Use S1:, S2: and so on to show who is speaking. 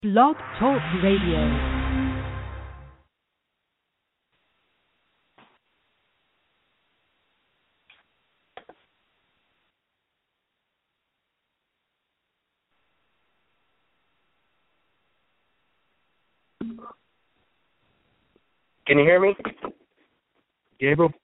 S1: Blog Talk Radio.
S2: Can you hear me?
S3: Gabriel?